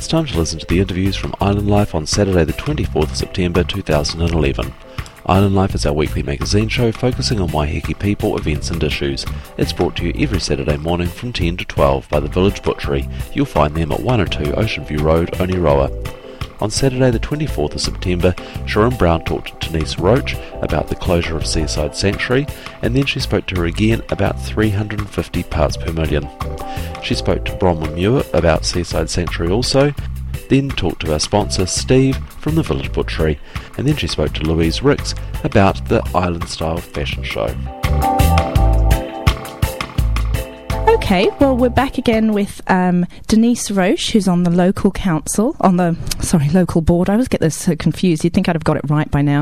time to listen to the interviews from Island Life on Saturday the 24th of September 2011. Island Life is our weekly magazine show focusing on Waiheke people, events and issues. It's brought to you every Saturday morning from 10 to 12 by the Village Butchery. You'll find them at 102 Ocean View Road, Oneroa. On Saturday the 24th of September, Sharon Brown talked to Denise Roach about the closure of Seaside Sanctuary, and then she spoke to her again about 350 parts per million. She spoke to Bronwyn Muir about Seaside Sanctuary also, then talked to our sponsor Steve from the Village Butchery, and then she spoke to Louise Ricks about the Island Style Fashion Show. Okay, well, we're back again with Denise Roche, who's on the local council, local board. I always get this so confused. You'd think I'd have got it right by now.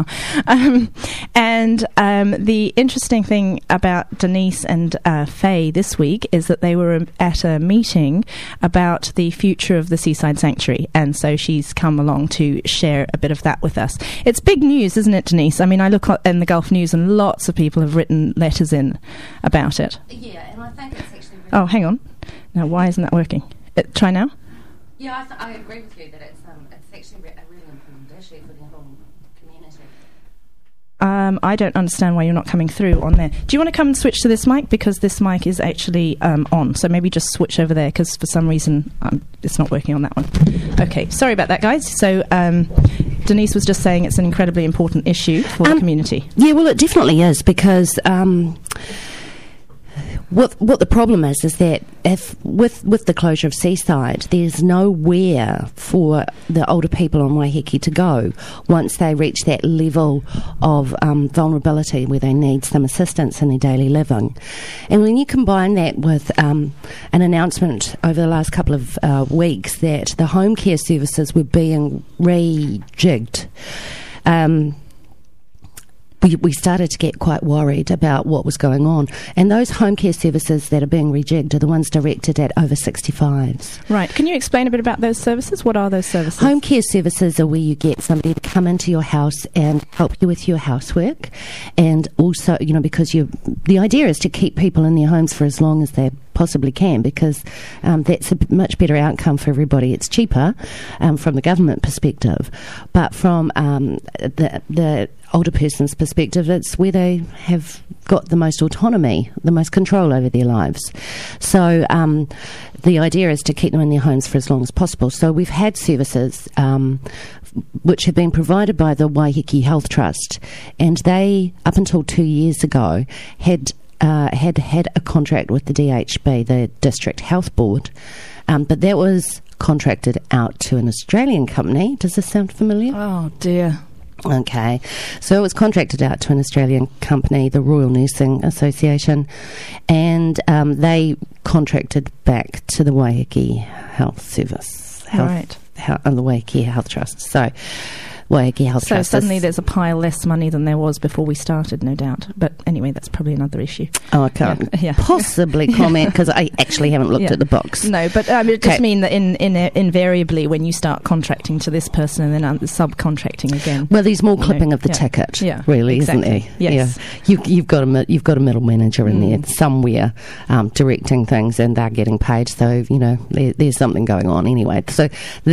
The interesting thing about Denise and Faye this week is that they were at a meeting about the future of the Seaside Sanctuary, and so she's come along to share a bit of that with us. It's big news, isn't it, Denise? I mean, I look in the Gulf News and lots of people have written letters in about it. Yeah, and I think it's actually... Oh, hang on. Now, why isn't that working? Try now. Yeah, I agree with you that it's actually a really important issue for the whole community. I don't understand why you're not coming through on there. Do you want to come and switch to this mic? Because this mic is actually on. So maybe just switch over there, because for some reason it's not working on that one. Okay, sorry about that, guys. So Denise was just saying it's an incredibly important issue for the community. Yeah, well, it definitely is, because... What the problem is that if with the closure of Seaside, there's nowhere for the older people on Waiheke to go once they reach that level of vulnerability where they need some assistance in their daily living. And when you combine that with an announcement over the last couple of weeks that the home care services were being rejigged, we started to get quite worried about what was going on. And those home care services that are being rejigged are the ones directed at over 65s. Right. Can you explain a bit about those services? What are those services? Home care services are where you get somebody to come into your house and help you with your housework. And also, because the idea is to keep people in their homes for as long as they possibly can, because that's a much better outcome for everybody. It's cheaper from the government perspective, but from the older person's perspective, it's where they have got the most autonomy, the most control over their lives. So the idea is to keep them in their homes for as long as possible. So we've had services which have been provided by the Waiheke Health Trust, and they, up until 2 years ago, had a contract with the DHB, the District Health Board, but that was contracted out to an Australian company. Does this sound familiar? Oh, dear. Okay, so it was contracted out to an Australian company, the Royal Nursing Association, and they contracted back to the Waiheke Health Service, the Waiheke Health Trust. So Waiheke Health Trust. So suddenly there's a pile less money than there was before we started, no doubt. But anyway, that's probably another issue. Oh, I can't possibly comment, because I actually haven't looked at the books. No, but it just mean that invariably when you start contracting to this person and then subcontracting again. Well, there's more clipping of the ticket, really, exactly. Isn't there? Yes. Yeah. You've got a middle manager in there somewhere directing things, and they're getting paid. So there's something going on anyway. So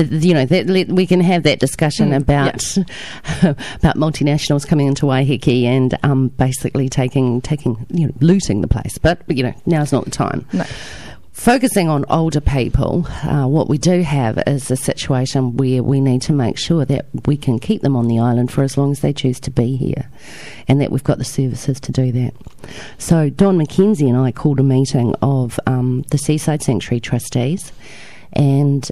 we can have that discussion about multinationals coming into Waiheke and basically taking looting the place. But now's not the time. No. Focusing on older people, what we do have is a situation where we need to make sure that we can keep them on the island for as long as they choose to be here, and that we've got the services to do that. So Don McKenzie and I called a meeting of the Seaside Sanctuary trustees and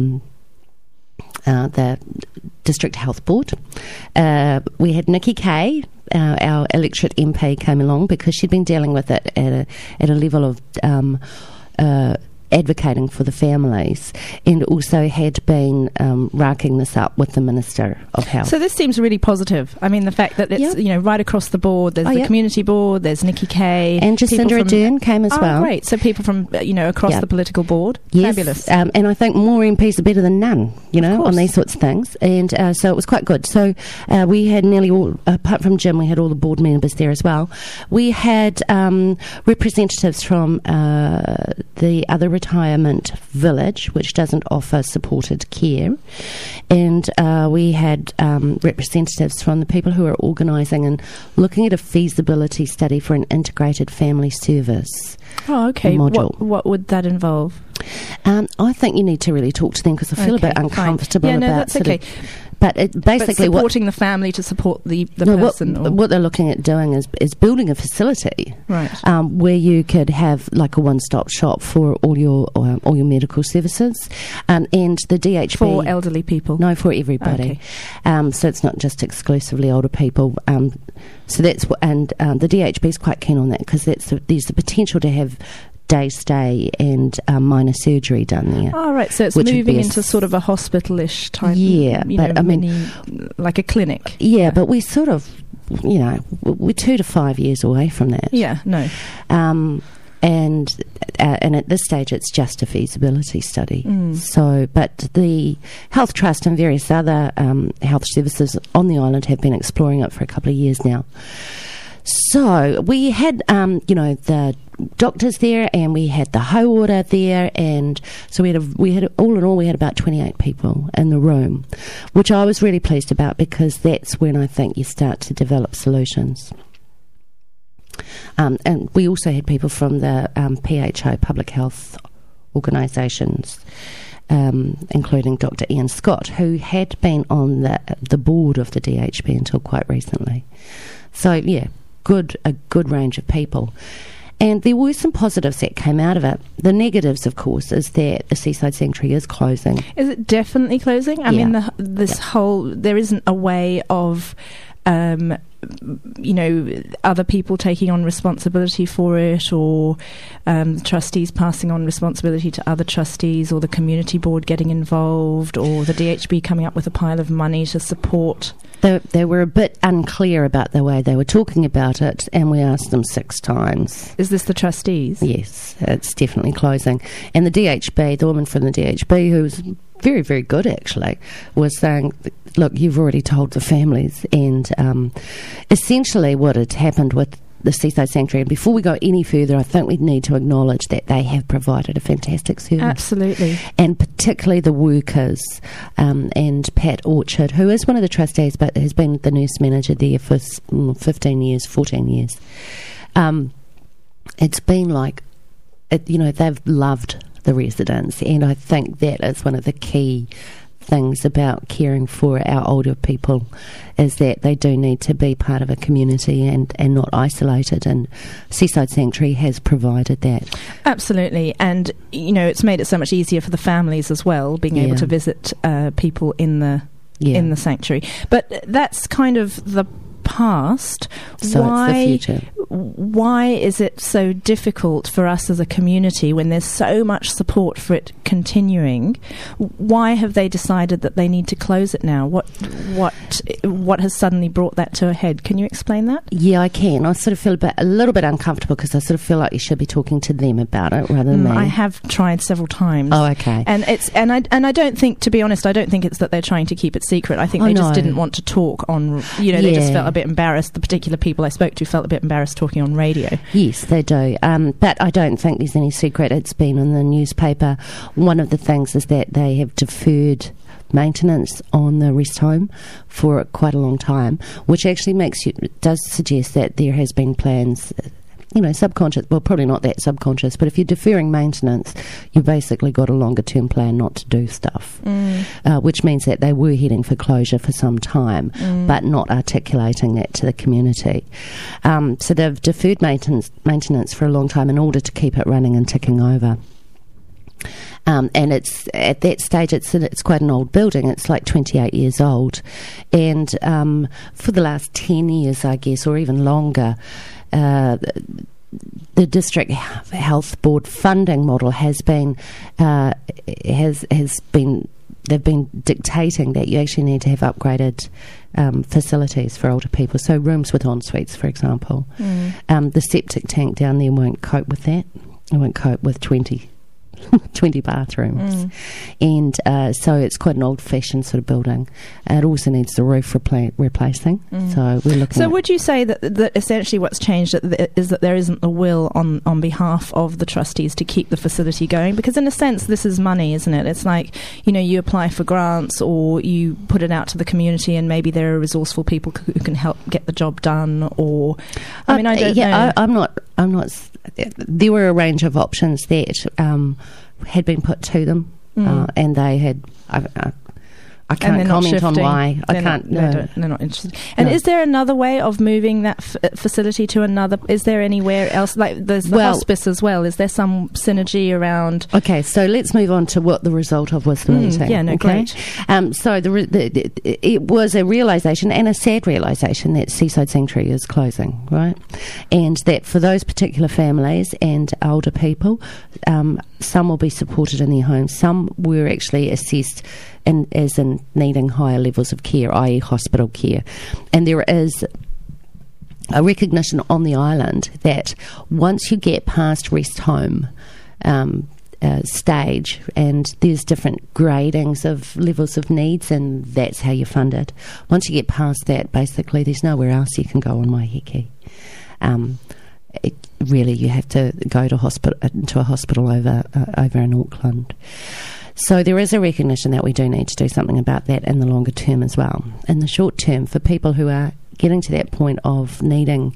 the District Health Board. We had Nikki Kay, our electorate MP, came along because she'd been dealing with it at a level of advocating for the families, and also had been racking this up with the Minister of Health. So this seems really positive. I mean, the fact that it's right across the board. There's the community board. There's Nikki Kay, and Jacinda Ardern came as well. Great. So people from across the political board. Yes. Fabulous. And I think more MPs are better than none. On these sorts of things. And so it was quite good. So we had nearly all, apart from Jim, we had all the board members there as well. We had representatives from the other retired retirement village, which doesn't offer supported care. And we had representatives from the people who are organising and looking at a feasibility study for an integrated family service. Oh, okay. Module. What would that involve? I think you need to really talk to them because I feel a bit uncomfortable about that's okay. But it basically supporting the family to support the person. What they're looking at doing is building a facility, right? Where you could have like a one-stop shop for all your medical services, and the DHB for elderly people. No, for everybody. Okay. So it's not just exclusively older people. So that's the DHB is quite keen on that because there's the potential to have day stay and minor surgery done there. Oh, right. So it's moving into sort of a hospital-ish type. Yeah, but I mean, like a clinic. Yeah, but we sort of, we're 2 to 5 years away from that. Yeah, no. And at this stage, it's just a feasibility study. So, but the Health Trust and various other health services on the island have been exploring it for a couple of years now. So we had, the doctors there, and we had the Hau Ora there, and so we had all in all we had about 28 people in the room, which I was really pleased about because that's when I think you start to develop solutions. And we also had people from the PHO public health organisations, including Dr. Ian Scott, who had been on the board of the DHB until quite recently. So yeah. A good range of people. And there were some positives that came out of it. The negatives, of course, is that the Seaside Sanctuary is closing. Is it definitely closing? I mean, there isn't a way of, other people taking on responsibility for it, or trustees passing on responsibility to other trustees, or the community board getting involved, or the DHB coming up with a pile of money to support. They were a bit unclear about the way they were talking about it, and we asked them 6 times. Is this the trustees? Yes, it's definitely closing. And the DHB, the woman from the DHB, who was very, very good actually, was saying, look, you've already told the families. And essentially what had happened with the Seaside Sanctuary, and before we go any further, I think we need to acknowledge that they have provided a fantastic service. Absolutely. And particularly the workers, and Pat Orchard, who is one of the trustees but has been the nurse manager there for 14 years. It's been like, they've loved the residents, and I think that is one of the key things about caring for our older people, is that they do need to be part of a community and not isolated, and Seaside Sanctuary has provided that. Absolutely. And it's made it so much easier for the families as well, being able to visit people in the sanctuary. But that's kind of the past. So it's the future. Why is it so difficult for us as a community when there's so much support for it continuing? Why have they decided that they need to close it now? What has suddenly brought that to a head? Can you explain that? Yeah, I can. I sort of feel a little bit uncomfortable because I sort of feel like you should be talking to them about it rather than me. I have tried several times. Oh, okay. And I don't think, to be honest, I don't think it's that they're trying to keep it secret. I think they just didn't want to talk on. They just felt a bit embarrassed. The particular people I spoke to felt a bit embarrassed talking on radio. Yes, they do. But I don't think there's any secret. It's been in the newspaper. One of the things is that they have deferred maintenance on the rest home for quite a long time, which actually does suggest that there has been plans, subconscious, well, probably not that subconscious, but if you're deferring maintenance, you've basically got a longer term plan not to do stuff, which means that they were heading for closure for some time, but not articulating that to the community. So they've deferred maintenance for a long time in order to keep it running and ticking over. And it's at that stage, it's quite an old building. It's like 28 years old, and for the last 10 years, I guess, or even longer, the district health board funding model has been they've been dictating that you actually need to have upgraded facilities for older people. So rooms with en-suites, for example. The septic tank down there won't cope with that. It won't cope with 20 20 bathrooms. And so it's quite an old-fashioned sort of building. It also needs the roof replacing. So we're looking So would you say that essentially what's changed is that there isn't a will on behalf of the trustees to keep the facility going? Because in a sense, this is money, isn't it? It's like, you apply for grants or you put it out to the community and maybe there are resourceful people who can help get the job done, or... I mean, I don't know. I'm not... There were a range of options that had been put to them, and they had... I can't comment on why. They're not interested. And is there another way of moving that facility to another? Is there anywhere else? Like there's the hospice as well. Is there some synergy around? Okay, so let's move on to what the result of was the meeting. Yeah, no, okay? great. So it was a realisation, and a sad realisation, that Seaside Sanctuary is closing, right? And that for those particular families and older people, some will be supported in their homes. Some were actually assessed as in needing higher levels of care, i.e. hospital care. And there is a recognition on the island that once you get past rest home stage, and there's different gradings of levels of needs, and that's how you're funded. Once you get past that, basically there's nowhere else you can go on Waiheke. Really, you have to go to a hospital over in Auckland. So there is a recognition that we do need to do something about that in the longer term as well. In the short term, for people who are getting to that point of needing,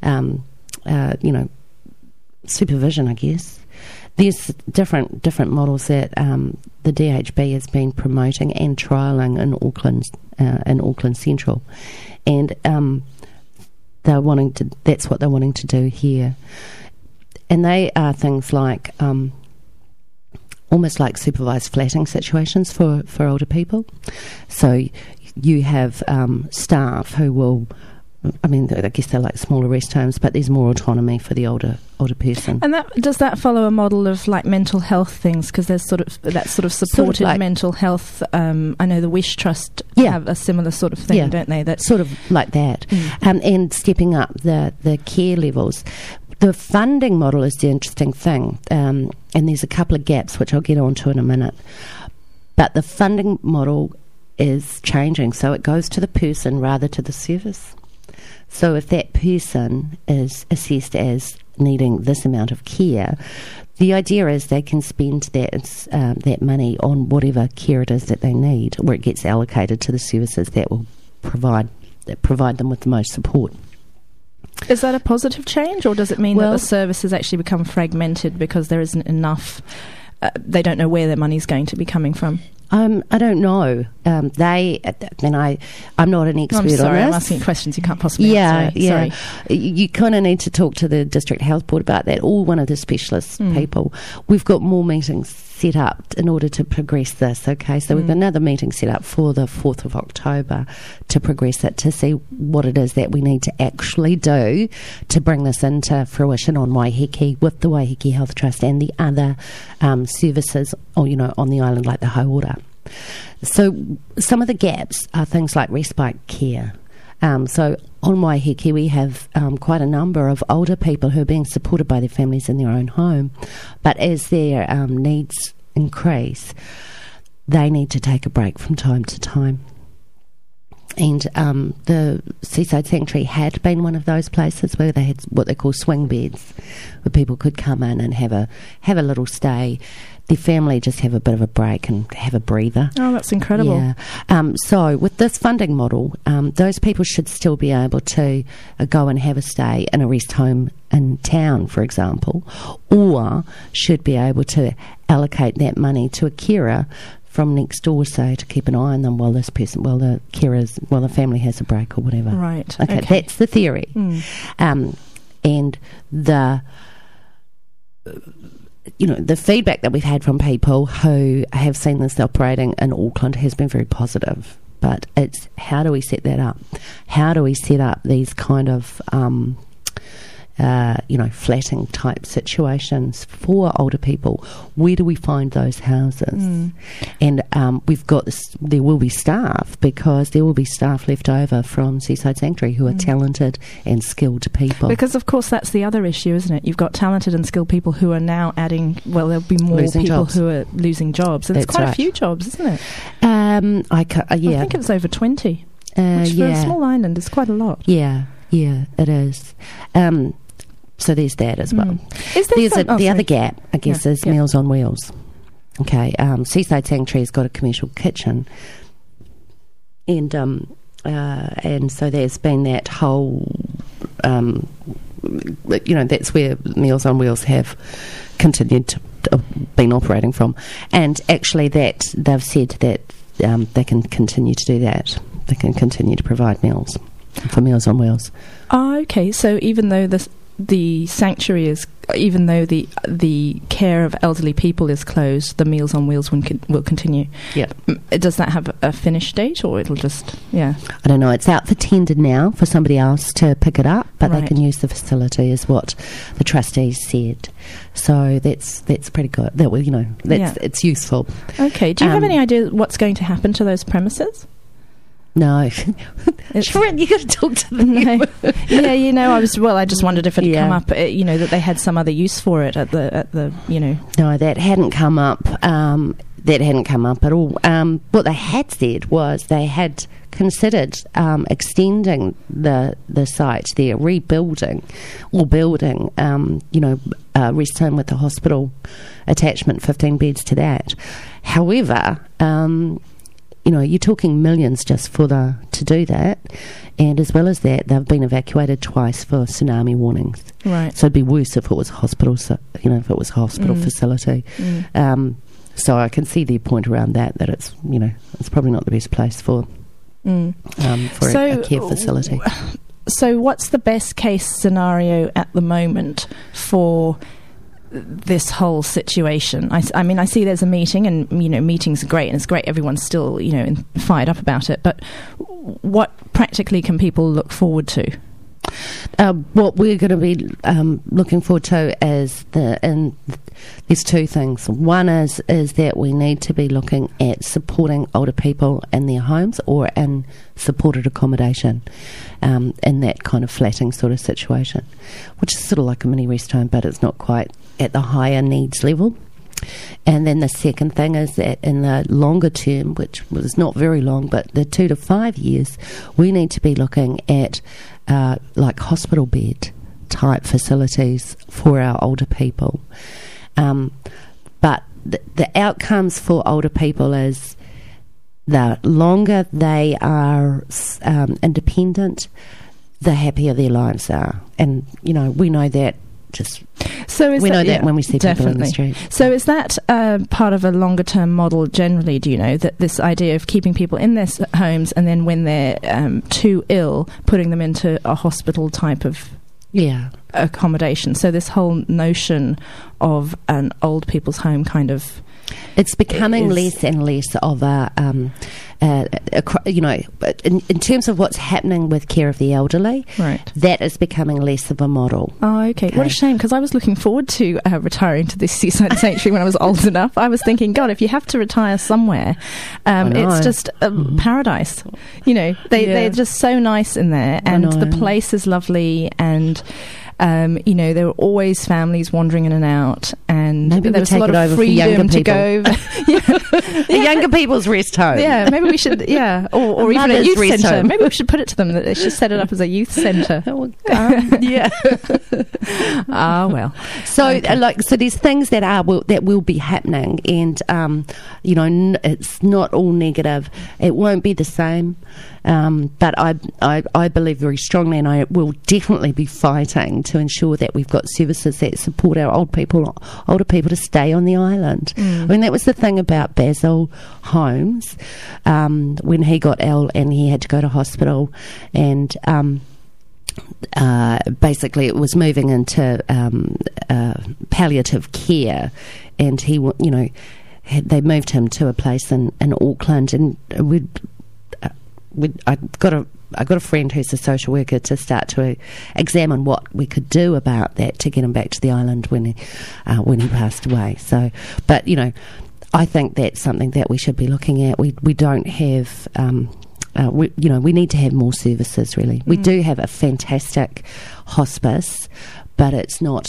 supervision, I guess, there's different models that the DHB has been promoting and trialling in Auckland Central, and that's what they're wanting to do here. And they are things like almost like supervised flatting situations for older people. So you have staff who will, I guess they're like smaller rest homes, but there's more autonomy for the older person. And does that follow a model of like mental health things? Because there's that supported like mental health. I know the Wish Trust have a similar sort of thing, don't they? That's sort of like that, and stepping up the care levels. The funding model is the interesting thing, and there's a couple of gaps which I'll get onto in a minute. But the funding model is changing, so it goes to the person rather to the service. So if that person is assessed as needing this amount of care, the idea is they can spend that money on whatever care it is that they need, or it gets allocated to the services that will provide them with the most support. Is that a positive change, or does it mean that the service has actually become fragmented because there isn't enough? They don't know where their money's going to be coming from. I don't know. I'm not an expert on this. I'm asking questions you can't possibly answer. Yeah. You kind of need to talk to the District Health Board about that, or one of the specialist people. We've got more meetings set up in order to progress this, okay? So we've got another meeting set up for the 4th of October to progress it, to see what it is that we need to actually do to bring this into fruition on Waiheke with the Waiheke Health Trust and the other services on the island, like the Hauora. So some of the gaps are things like respite care. So on Waiheke we have quite a number of older people who are being supported by their families in their own home, but as their needs increase, they need to take a break from time to time. And the Seaside Sanctuary had been one of those places where they had what they call swing beds, where people could come in and have a little stay. Their family just have a bit of a break and have a breather. Oh, that's incredible. Yeah. So with this funding model, those people should still be able to go and have a stay in a rest home in town, for example, or should be able to allocate that money to a carer from next door, say, to keep an eye on them while the family has a break or whatever. Right. Okay. That's the theory. And the feedback that we've had from people who have seen this operating in Auckland has been very positive. But it's how do we set that up? How do we set up these kind of flatting type situations for older people. Where do we find those houses? And there will be staff, because there will be staff left over from Seaside Sanctuary who are talented and skilled people. Because, of course, that's the other issue, isn't it? You've got talented and skilled people who are now adding, there'll be more Losing people jobs. who are losing jobs. And it's That's quite a right. few jobs, isn't it? I think it was over 20, which for a small island is quite a lot. Yeah, it is. So there's that as well. Is there The other gap, I guess, is Meals on Wheels. Okay, Seaside Sanctuary's got a commercial kitchen, and so there's been that whole, that's where Meals on Wheels have continued to been operating from, and actually that they've said that they can continue to do that. They can continue to provide meals for Meals on Wheels. Oh, okay. So even though the sanctuary is, even though the care of elderly people is closed, the Meals on Wheels will continue. Yeah. Does that have a finish date, or it'll just I don't know. It's out for tender now for somebody else to pick it up, but Right. they can use the facility, is what the trustees said. So that's pretty good. It's useful. Okay. Do you have any idea what's going to happen to those premises? No, Sharon, you got to talk to them. No. Yeah, I just wondered if it had come up, that they had some other use for it at the. No, that hadn't come up. That hadn't come up at all. What they had said was they had considered extending the site there, rebuilding or building, a rest home with the hospital attachment, 15 beds to that. However, you're talking millions just to do that, and as well as that, they've been evacuated twice for tsunami warnings. Right. So it'd be worse if it was a hospital. If it was a hospital facility. So I can see their point around that it's it's probably not the best place for a care facility. So what's the best case scenario at the moment for this whole situation? I mean, I see there's a meeting, and meetings are great, and it's great everyone's still fired up about it, but what practically can people look forward to? What we're going to be looking forward to is there's two things. One is that we need to be looking at supporting older people in their homes or in supported accommodation, in that kind of flatting sort of situation, which is sort of like a mini rest home, but it's not quite at the higher needs level. And then the second thing is that in the longer term, which was not very long, but the 2 to 5 years, we need to be looking at like hospital bed type facilities for our older people. But the outcomes for older people is the longer they are independent, the happier their lives are. And, we know that that when we see people in the street. So is that part of a longer term model generally, do you know, that this idea of keeping people in their homes and then when they're too ill, putting them into a hospital type of accommodation? So this whole notion of an old people's home kind of... It's becoming less and less of in terms of what's happening with care of the elderly, right? That is becoming less of a model. Oh, okay. What a shame, because I was looking forward to retiring to this Seaside Sanctuary when I was old enough. I was thinking, God, if you have to retire somewhere, it's just paradise. They're just so nice in there, and the place is lovely, and... there were always families wandering in and out, and maybe there was a lot of freedom to go over. The younger people's rest home. Yeah, maybe we should. Yeah, or even a youth centre. Maybe we should put it to them that they should set it up as a youth centre. Yeah. Well. So, so there's things that will be happening, and it's not all negative. It won't be the same. But I believe very strongly, and I will definitely be fighting to ensure that we've got services that support our older people to stay on the island. I mean, that was the thing about Basil Holmes when he got ill and he had to go to hospital, and basically it was moving into palliative care, and he they moved him to a place in Auckland, and I got a I got a friend who's a social worker to start to examine what we could do about that to get him back to the island when he passed away. So, but I think that's something that we should be looking at. We don't have. We need to have more services, really. We do have a fantastic hospice, but it's not,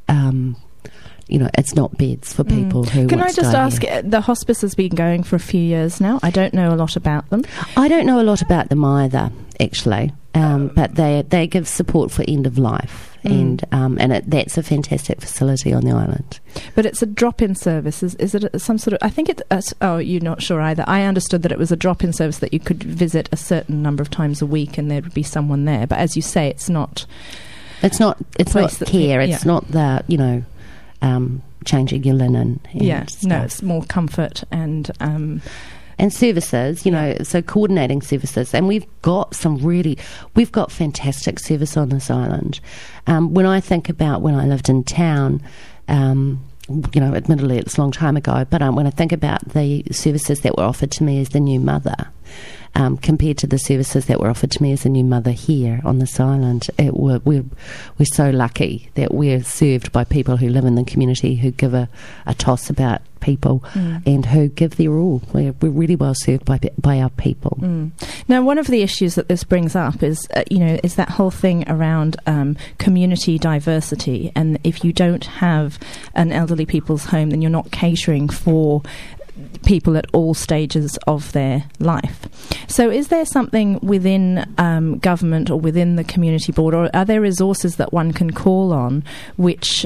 it's not beds for people who Can want I to just go ask, here. the hospice has been going for a few years now. I don't know a lot about them. I don't know a lot about them either, actually, but they give support for end of life. And that's a fantastic facility on the island. But it's a drop-in service. Is it some sort of... I think it's... you're not sure either. I understood that it was a drop-in service that you could visit a certain number of times a week and there would be someone there. But as you say, it's not... It's not care. It's not the, changing your linen. It's more comfort and services, so coordinating services. And we've got fantastic service on this island. When I think about when I lived in town, admittedly it's a long time ago, but when I think about the services that were offered to me as the new mother, compared to the services that were offered to me as a new mother here on this island, we're so lucky that we're served by people who live in the community, who give a toss about people and who give their all. We're really well served by our people. Now, one of the issues that this brings up is that whole thing around community diversity, and if you don't have an elderly people's home, then you're not catering for people at all stages of their life. So is there something within government or within the community board, or are there resources that one can call on which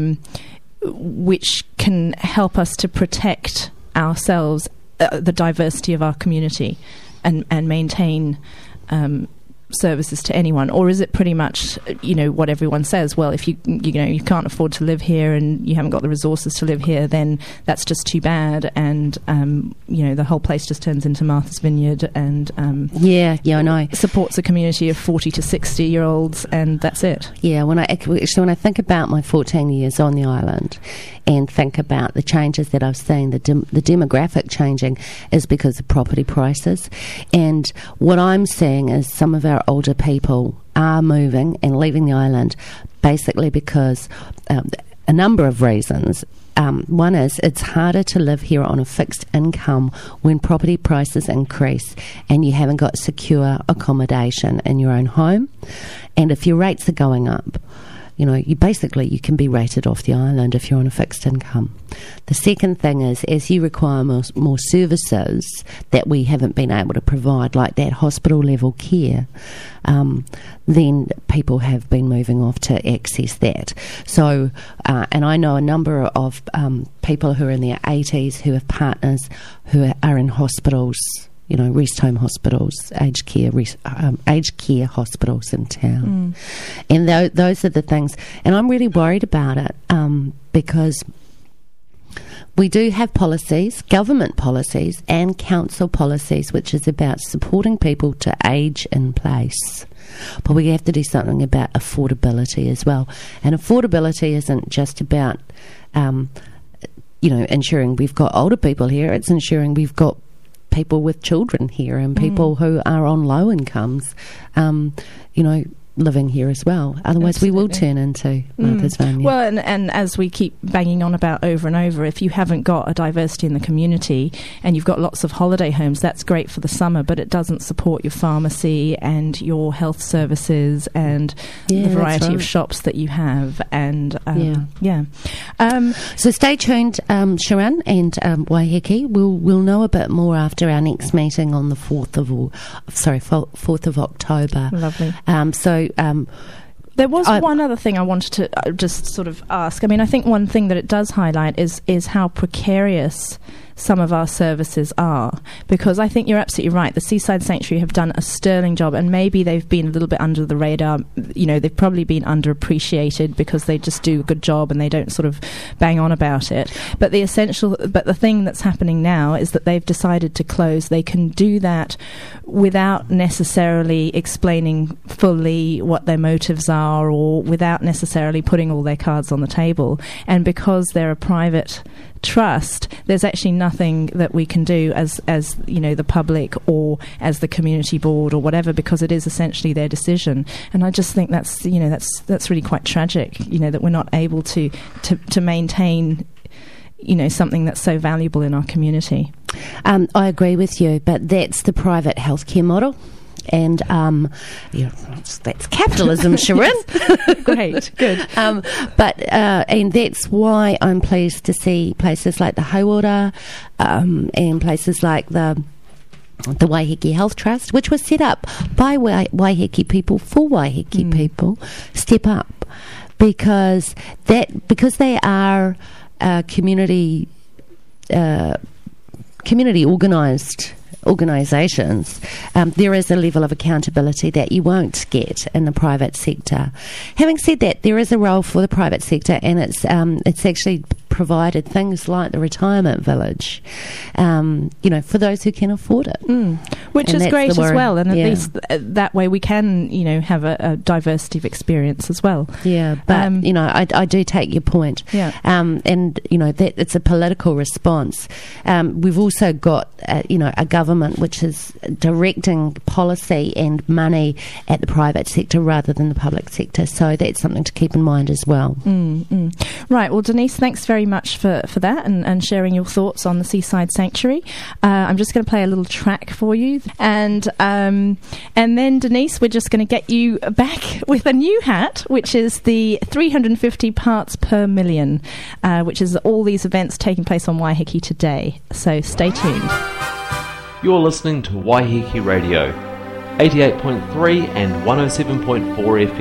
can help us to protect ourselves, the diversity of our community, and maintain services to anyone? Or is it pretty much what everyone says, well, if you can't afford to live here and you haven't got the resources to live here, then that's just too bad, and the whole place just turns into Martha's Vineyard, and I know, supports a community of 40 to 60 year olds, and that's it. When I think about my 14 years on the island and think about the changes that I've seen, the demographic changing is because of property prices, and what I'm seeing is some of our older people are moving and leaving the island basically because a number of reasons. One is it's harder to live here on a fixed income when property prices increase and you haven't got secure accommodation in your own home, and if your rates are going up, you can be rated off the island if you're on a fixed income. The second thing is, as you require more services that we haven't been able to provide, like that hospital level care, then people have been moving off to access that. So, and I know a number of people who are in their 80s who have partners who are in hospitals, rest home hospitals, aged care hospitals in town. And those are the things. And I'm really worried about it because we do have policies, government policies and council policies, which is about supporting people to age in place. But we have to do something about affordability as well. And affordability isn't just about, ensuring we've got older people here. It's ensuring we've got people with children here and people who are on low incomes, living here as well. Otherwise, Absolutely. we will turn into Martha's Vineyard. Well, and as we keep banging on about over and over, if you haven't got a diversity in the community and you've got lots of holiday homes, that's great for the summer, but it doesn't support your pharmacy and your health services and the variety of shops that you have. And so stay tuned, Sharon and Waiheke. We'll know a bit more after our next meeting on the 4th of October. Lovely. There was one other thing I wanted to just sort of ask. I mean, I think one thing that it does highlight is how precarious some of our services are, because I think you're absolutely right. The Seaside Sanctuary have done a sterling job, and maybe they've been a little bit under the radar. They've probably been underappreciated because they just do a good job and they don't sort of bang on about it. But the thing that's happening now is that they've decided to close. They can do that without necessarily explaining fully what their motives are, or without necessarily putting all their cards on the table. And because they're a private trust, there's actually nothing that we can do as the public or as the community board or whatever, because it is essentially their decision. And I just think that's really quite tragic, that we're not able to maintain something that's so valuable in our community. I agree with you, but that's the private healthcare model. And that's capitalism, Sharon. Great, good. And that's why I'm pleased to see places like the Hauora and places like the Waiheke Health Trust, which was set up by Waiheke people for Waiheke people, step up, because they are community organised organisations, there is a level of accountability that you won't get in the private sector. Having said that, there is a role for the private sector, and it's actually provided things like the retirement village, for those who can afford it. Which is great as well, and at least that way we can, have a diversity of experience as well. Yeah, but, I do take your point. Yeah. That it's a political response. We've also got, a government which is directing policy and money at the private sector rather than the public sector. So that's something to keep in mind as well. Right. Well, Denise, thanks very much for that and sharing your thoughts on the Seaside Sanctuary. I'm just going to play a little track for you. And then, Denise, we're just going to get you back with a new hat, which is the 350 parts per million, which is all these events taking place on Waiheke today. So stay tuned. You're listening to Waiheke Radio, 88.3 and 107.4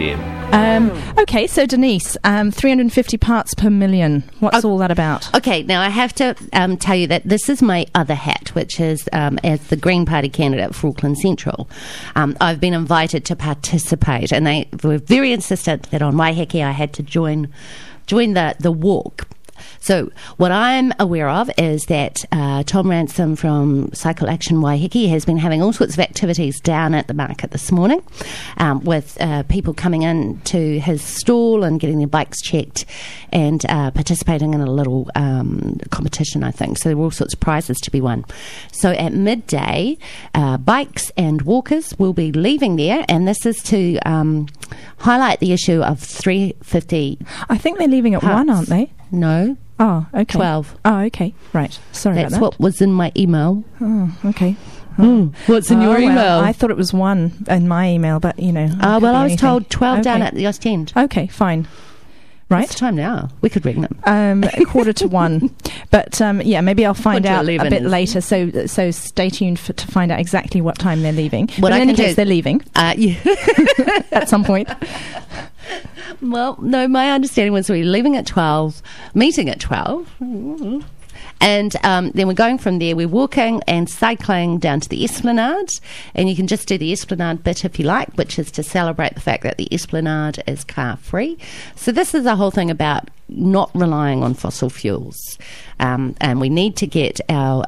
FM. Okay, so Denise, 350 parts per million. What's all that about? Okay, now I have to tell you that this is my other hat, which is as the Green Party candidate for Auckland Central. I've been invited to participate, and they were very insistent that on Waiheke I had to join the walk. So what I'm aware of is that Tom Ransom from Cycle Action Waiheke has been having all sorts of activities down at the market this morning, with people coming in to his stall and getting their bikes checked and participating in a little competition, I think. So there were all sorts of prizes to be won. So at midday, bikes and walkers will be leaving there, and this is to highlight the issue of 350. I think they're leaving at 1, aren't they? No. Oh, okay. 12. Oh, okay. Right. Sorry about that. That's what was in my email. Oh, okay. What's in your email? Well, I thought it was 1 in my email, but, I was told 12 down at the East End. Okay, fine. Right. What's the time now? We could ring them. 1:45. But, maybe I'll find out a bit later. So stay tuned to find out exactly what time they're leaving. But in any case, they're leaving. At some point. Well, no, my understanding was we were leaving at 12, meeting at 12. And then we're going from there. We're walking and cycling down to the Esplanade, and you can just do the Esplanade bit if you like, which is to celebrate the fact that the Esplanade is car-free. So this is the whole thing about not relying on fossil fuels. And we need to get our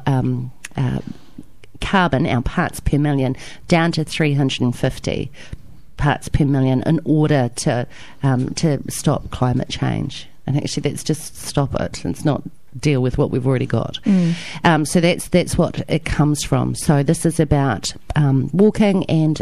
carbon, our parts per million, down to 350 parts per million in order to stop climate change. And actually, that's just stop it. It's not deal with what we've already got. So that's what it comes from. So this is about walking and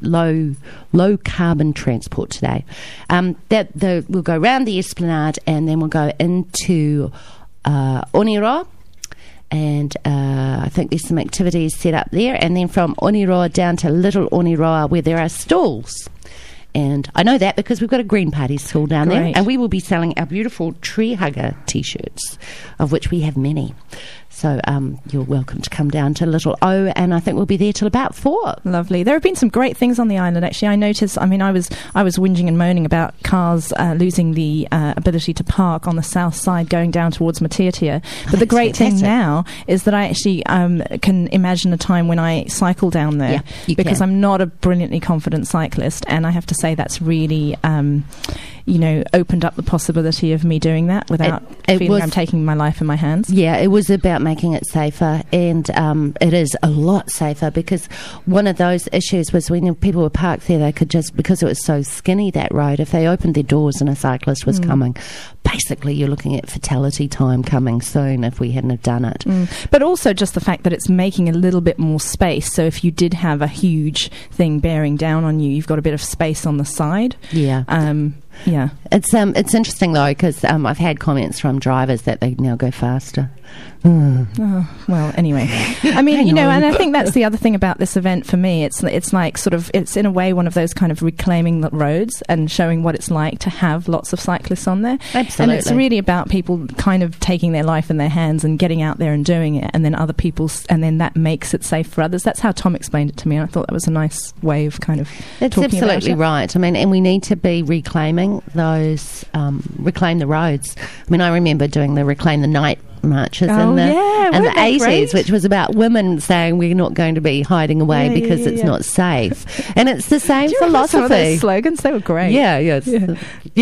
low carbon transport today. We'll go around the Esplanade, and then we'll go into Oniroa. And I think there's some activities set up there, and then from Oniroa down to Little Oniroa, where there are stalls. And I know that because we've got a Green Party stall down there, and we will be selling our beautiful Tree Hugger T-shirts, of which we have many. So you're welcome to come down to Little O, and I think we'll be there till about 4. Lovely. There have been some great things on the island, actually. I noticed, I was whinging and moaning about cars losing the ability to park on the south side going down towards Matiatia. But the great thing now is that I actually can imagine a time when I cycle down there, because I'm not a brilliantly confident cyclist, and I have to say that's really... opened up the possibility of me doing that without feeling I'm taking my life in my hands. Yeah, it was about making it safer, and it is a lot safer, because one of those issues was when people were parked there, they could just, because it was so skinny, that road, if they opened their doors and a cyclist was coming, basically you're looking at fatality time coming soon if we hadn't have done it. But also just the fact that it's making a little bit more space, so if you did have a huge thing bearing down on you, you've got a bit of space on the side. Yeah. Yeah. It's interesting though, because I've had comments from drivers that they now go faster. Oh, well, anyway. I mean, and I think that's the other thing about this event for me. It's like sort of, it's in a way one of those kind of reclaiming the roads and showing what it's like to have lots of cyclists on there. Absolutely. And it's really about people kind of taking their life in their hands and getting out there and doing it, and then other people, and then that makes it safe for others. That's how Tom explained it to me, and I thought that was a nice way of kind of That's talking absolutely about it. right. I mean, and we need to be reclaiming those, reclaim the roads. I mean, I remember doing the Reclaim the Night marches in the 80s, great? which was about women saying we're not going to be hiding away because it's not safe. And it's the same Do you remember some of philosophy. those slogans? They were great. Yeah, I do.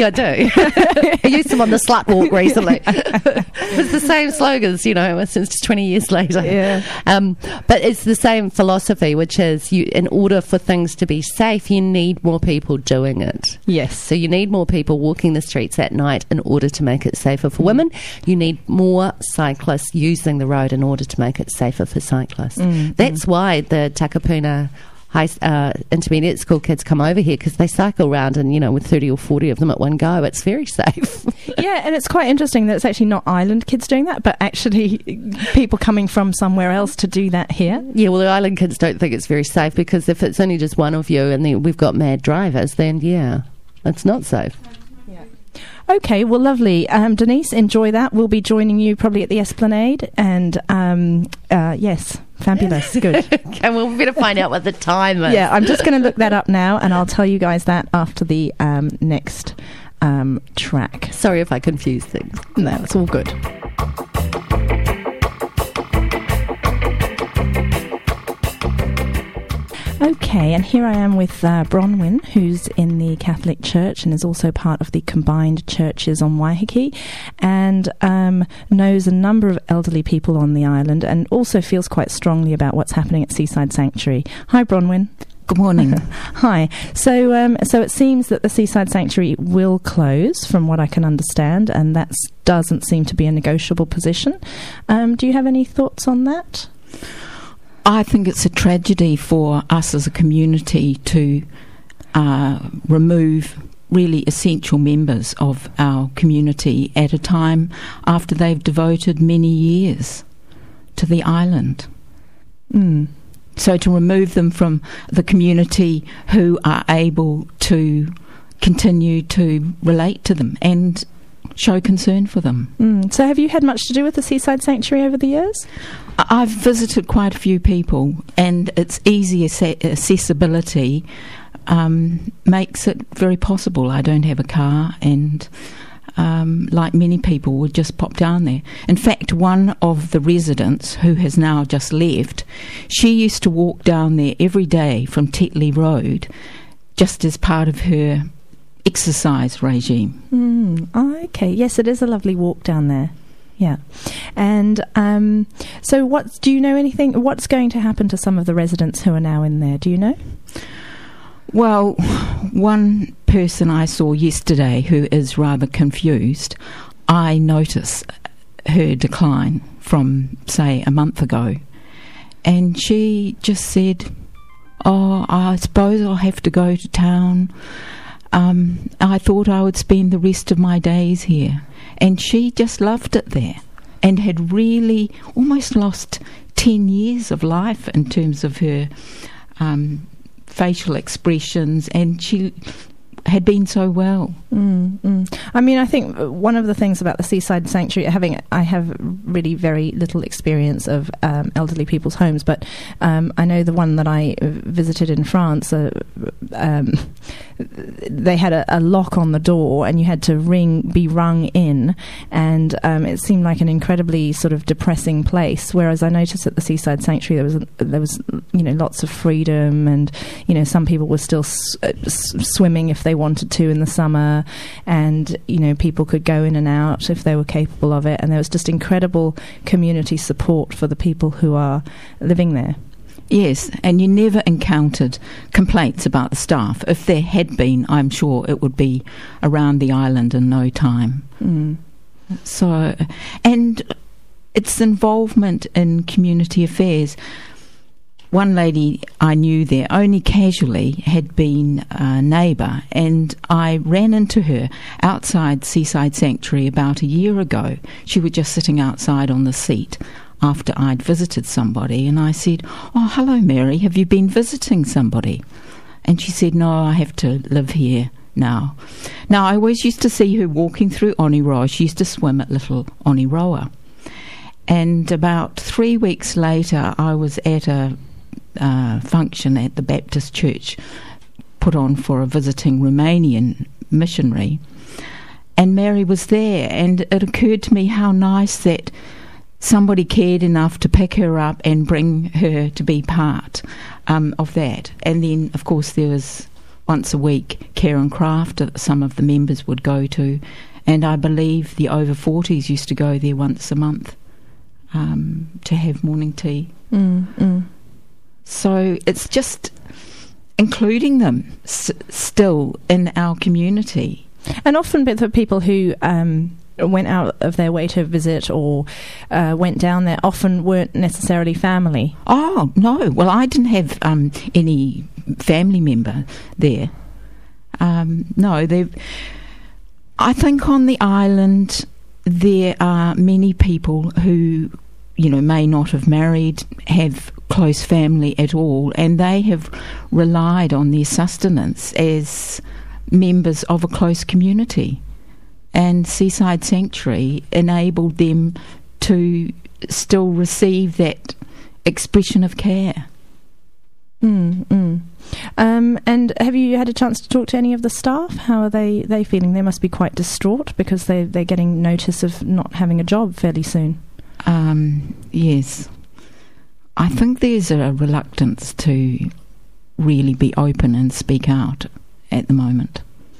I used them on the slut walk recently. It's the same slogans, since 20 years later. Yeah. But it's the same philosophy, which is in order for things to be safe, you need more people doing it. Yes. So you need more people walking the streets at night in order to make it safer for women. You need more cyclists using the road in order to make it safer for cyclists. That's why the Takapuna intermediate school kids come over here, because they cycle around and, with 30 or 40 of them at one go. It's very safe. Yeah, and it's quite interesting that it's actually not island kids doing that, but actually people coming from somewhere else to do that here. Yeah, well, the island kids don't think it's very safe, because if it's only just one of you and then we've got mad drivers, then, it's not safe. Okay, well, lovely. Denise, enjoy that. We'll be joining you probably at the Esplanade. And, yes, fabulous. Good. Okay, well, we better find out what the time is. Yeah, I'm just going to look that up now, and I'll tell you guys that after the next track. Sorry if I confuse things. No, it's all good. Okay, and here I am with Bronwyn, who's in the Catholic Church and is also part of the Combined Churches on Waiheke, and knows a number of elderly people on the island, and also feels quite strongly about what's happening at Seaside Sanctuary. Hi, Bronwyn. Good morning. Hi. So it seems that the Seaside Sanctuary will close, from what I can understand, and that doesn't seem to be a negotiable position. Do you have any thoughts on that? I think it's a tragedy for us as a community to remove really essential members of our community at a time after they've devoted many years to the island. So to remove them from the community who are able to continue to relate to them and show concern for them. So have you had much to do with the Seaside Sanctuary over the years? I've visited quite a few people, and its easy accessibility makes it very possible. I don't have a car, and like many people, would just pop down there. In fact, one of the residents, who has now just left, she used to walk down there every day from Tetley Road, just as part of her exercise regime. Okay, yes, it is a lovely walk down there. Yeah. And so do you know anything, what's going to happen to some of the residents who are now in there? Do you know? Well, one person I saw yesterday who is rather confused, I notice her decline from, say, a month ago. And she just said, I suppose I'll have to go to town. I thought I would spend the rest of my days here. And she just loved it there and had really almost lost 10 years of life in terms of her facial expressions, and she had been so well. I mean, I think one of the things about the Seaside Sanctuary, I have really very little experience of elderly people's homes, but I know the one that I visited in France, they had a lock on the door, and you had to be rung in, and it seemed like an incredibly sort of depressing place. Whereas I noticed at the Seaside Sanctuary there was lots of freedom, and some people were still swimming if they wanted to in the summer, and people could go in and out if they were capable of it, and there was just incredible community support for the people who are living there. Yes, and you never encountered complaints about the staff. If there had been, I'm sure it would be around the island in no time. So, and its involvement in community affairs. One lady I knew there, only casually, had been a neighbour, and I ran into her outside Seaside Sanctuary about a year ago. She was just sitting outside on the seat after I'd visited somebody, and I said, "Oh, hello Mary, have you been visiting somebody?" And she said, "No, I have to live here now." Now, I always used to see her walking through Oniroa. She used to swim at Little Oniroa. And about 3 weeks later, I was at a function at the Baptist Church put on for a visiting Romanian missionary, and Mary was there, and it occurred to me how nice that somebody cared enough to pick her up and bring her to be part of that. And then, of course, there was once a week care and craft that some of the members would go to, and I believe the over 40s used to go there once a month to have morning tea. So it's just including them still in our community. And often the people who went out of their way to visit or went down there often weren't necessarily family. Oh, no. Well, I didn't have any family member there. No, I think on the island there are many people who, may not have married, have close family at all, and they have relied on their sustenance as members of a close community. And Seaside Sanctuary enabled them to still receive that expression of care. And have you had a chance to talk to any of the staff? How are they feeling? They must be quite distraught because they're getting notice of not having a job fairly soon. Yes. I think there's a reluctance to really be open and speak out at the moment.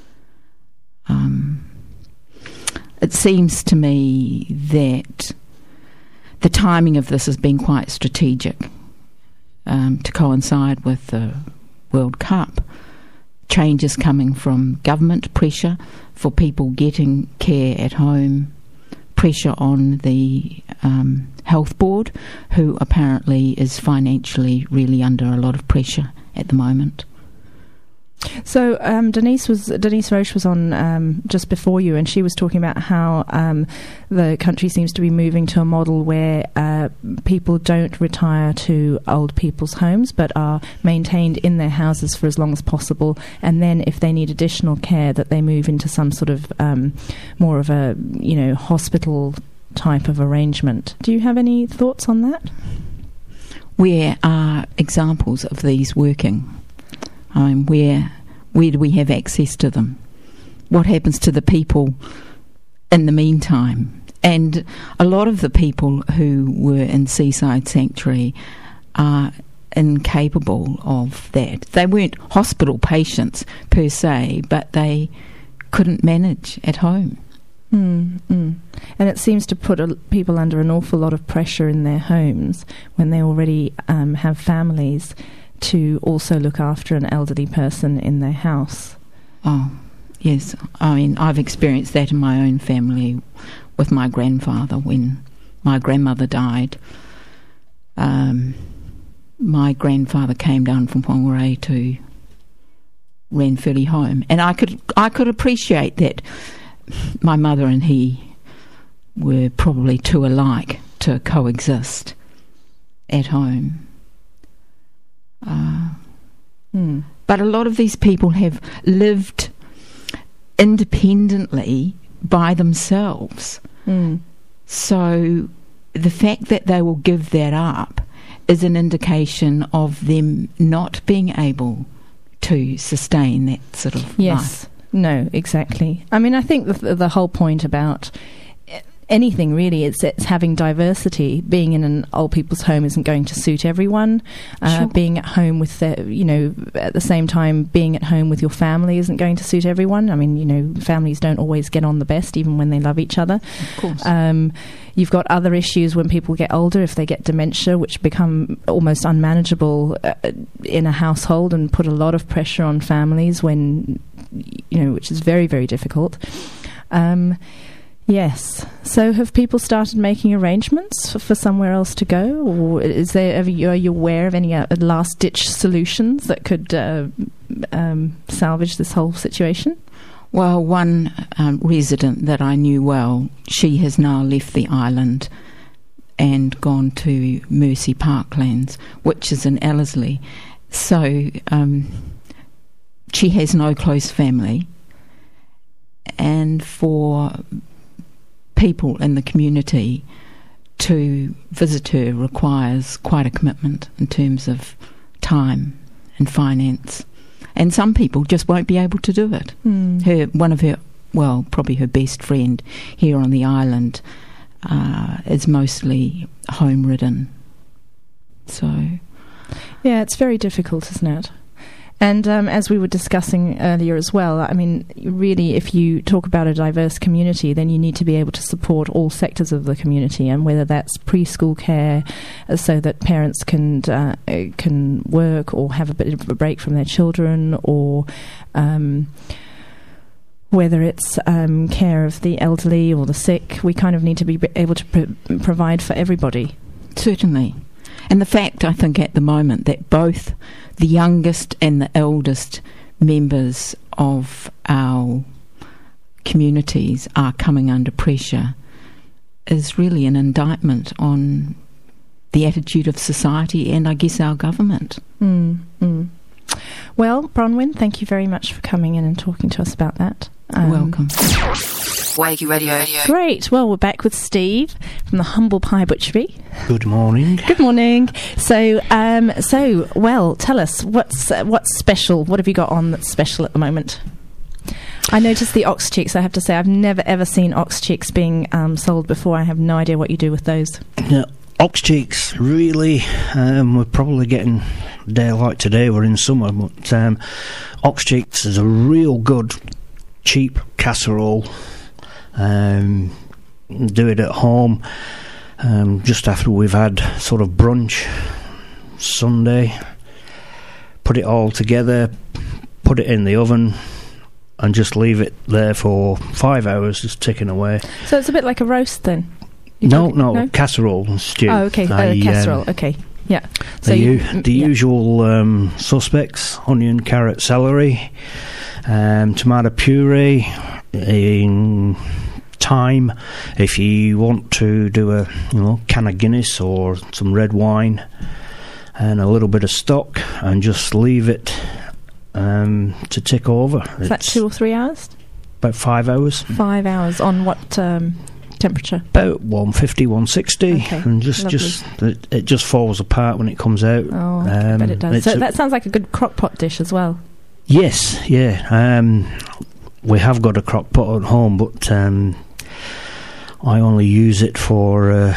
It seems to me that the timing of this has been quite strategic to coincide with the World Cup. Changes coming from government pressure for people getting care at home, pressure on the health board, who apparently is financially really under a lot of pressure at the moment. So Denise Roche was on just before you, and she was talking about how the country seems to be moving to a model where people don't retire to old people's homes but are maintained in their houses for as long as possible, and then if they need additional care that they move into some sort of more of a hospital type of arrangement. Do you have any thoughts on that? Where are examples of these working? Where do we have access to them? What happens to the people in the meantime? And a lot of the people who were in Seaside Sanctuary are incapable of that. They weren't hospital patients per se, but they couldn't manage at home. And it seems to put people under an awful lot of pressure in their homes when they already have families to also look after an elderly person in their house. Oh, yes. I've experienced that in my own family with my grandfather when my grandmother died. My grandfather came down from Whangarei to Ranfurly home, and I could appreciate that my mother and he were probably too alike to coexist at home. But a lot of these people have lived independently by themselves. So the fact that they will give that up is an indication of them not being able to sustain that sort of life. No, exactly. I think the whole point about anything really. It's having diversity. Being in an old people's home isn't going to suit everyone. Sure. Being at home with at the same time being at home with your family isn't going to suit everyone. I mean, families don't always get on the best, even when they love each other. Of course. You've got other issues when people get older, if they get dementia, which become almost unmanageable in a household and put a lot of pressure on families which is very, very difficult. Yes. So have people started making arrangements for somewhere else to go? Or are you aware of any last-ditch solutions that could salvage this whole situation? Well, one resident that I knew well, she has now left the island and gone to Mercy Parklands, which is in Ellerslie. So she has no close family. And for people in the community to visit her requires quite a commitment in terms of time and finance. And some people just won't be able to do it. Probably her best friend here on the island is mostly home-ridden. So, yeah, it's very difficult, isn't it? And as we were discussing earlier as well, I mean, really, if you talk about a diverse community, then you need to be able to support all sectors of the community, and whether that's preschool care, so that parents can work or have a bit of a break from their children, or whether it's care of the elderly or the sick. We kind of need to be able to provide for everybody. Certainly. And the fact, I think, at the moment that both the youngest and the eldest members of our communities are coming under pressure is really an indictment on the attitude of society and, I guess, our government. Well, Bronwyn, thank you very much for coming in and talking to us about that. Welcome. Wakey Radio. Great. Well, we're back with Steve from the Humble Pie Butchery. Good morning. Good morning. So, tell us what's special. What have you got on that's special at the moment? I noticed the ox cheeks. I have to say, I've never ever seen ox cheeks being sold before. I have no idea what you do with those. Yeah, ox cheeks, really. We're probably getting a day like today. We're in summer, but ox cheeks is a real good, cheap casserole. Do it at home just after we've had sort of brunch Sunday. Put it all together, put it in the oven, and just leave it there for 5 hours, just ticking away. So it's a bit like a roast then? No, casserole and stew. Oh, okay, casserole, okay, yeah. So the usual suspects: onion, carrot, celery, tomato puree, thyme. If you want to do a can of Guinness or some red wine, and a little bit of stock, and just leave it to tick over. Is that 2 or 3 hours? About 5 hours. 5 hours on what temperature? About 150, 160, okay, and it just falls apart when it comes out. Oh, I bet it does. So that sounds like a good crock pot dish as well. Yes, yeah. We have got a crock pot at home, but I only use it for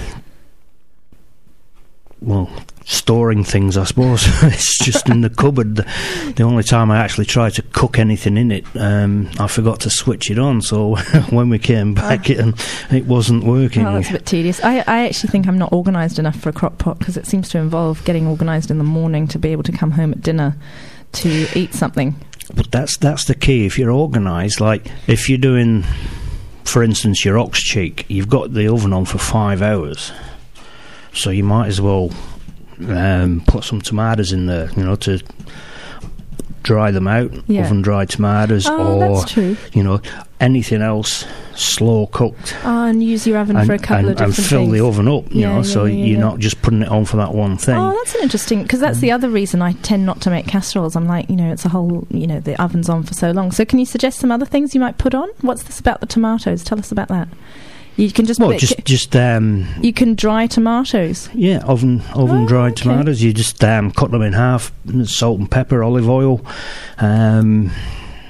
storing things, I suppose. It's just in the cupboard. The only time I actually tried to cook anything in it, I forgot to switch it on, so when we came back it wasn't working. Oh, that's a bit tedious. I actually think I'm not organised enough for a crock pot, because it seems to involve getting organised in the morning to be able to come home at dinner to eat something. But that's the key. If you're organised, like if you're doing, for instance, your ox cheek, you've got the oven on for 5 hours, so you might as well put some tomatoes in there, to dry them out. Yeah. Oven dried tomatoes, that's true. Anything else slow cooked. And use your oven for a couple of different things. And fill the oven up, you're not just putting it on for that one thing. Oh, that's interesting, because that's the other reason I tend not to make casseroles. I'm like, it's a whole, the oven's on for so long. So can you suggest some other things you might put on? What's this about the tomatoes? Tell us about that. You can just you can dry tomatoes. Yeah, oven dried tomatoes. You just cut them in half, salt and pepper, olive oil,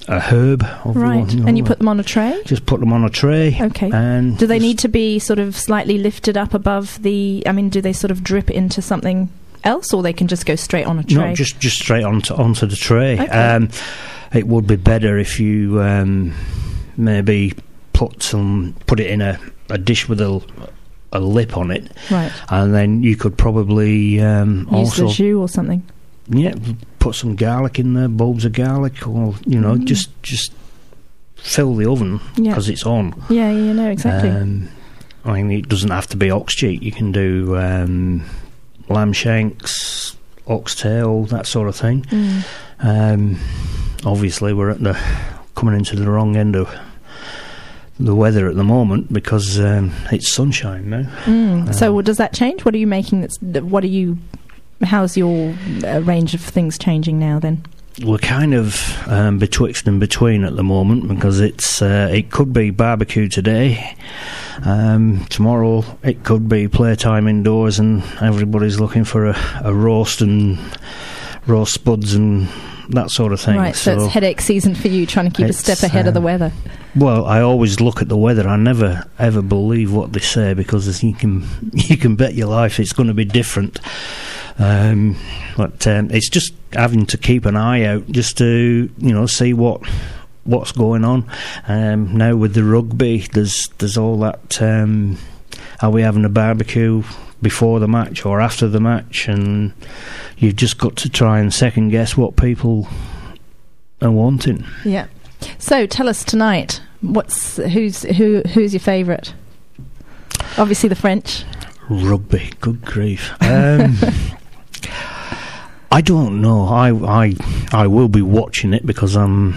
a herb. Right. And you put them on a tray? Just put them on a tray. Okay. And do they need to be sort of slightly lifted up above the... I mean, do they sort of drip into something else, or they can just go straight on a tray? No, just straight onto the tray. Okay. It would be better if you maybe put it in a dish with a lip on it. Right. And then you could probably use also... the jus or something. Yeah, put some garlic in there, bulbs of garlic, or, just fill the oven because it's on. Yeah, exactly. I mean, it doesn't have to be ox cheek. You can do lamb shanks, oxtail, that sort of thing. Obviously, we're coming into the wrong end of the weather at the moment because it's sunshine now. So does that change? What are you making? How's your range of things changing now then? We're kind of betwixt and between at the moment because it could be barbecue today. Tomorrow it could be playtime indoors and everybody's looking for a roast and roast spuds and that sort of thing. Right, so it's headache season for you, trying to keep a step ahead of the weather. Well, I always look at the weather. I never ever believe what they say because as you can bet your life it's going to be different. But it's just having to keep an eye out just to see what's going on. Now with the rugby, there's all that. Are we having a barbecue before the match or after the match? And you've just got to try and second guess what people are wanting. Yeah. So tell us tonight, who's your favourite? Obviously the French. Rugby, good grief. I don't know. I will be watching it because I'm